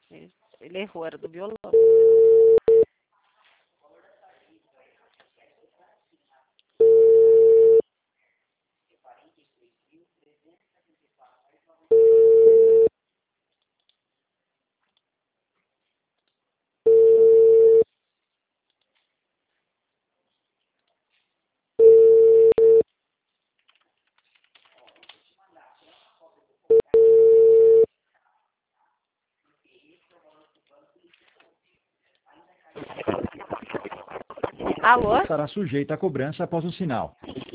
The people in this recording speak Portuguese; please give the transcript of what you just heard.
Ele errou, era do violão. Alô? Estará sujeita a cobrança após o sinal.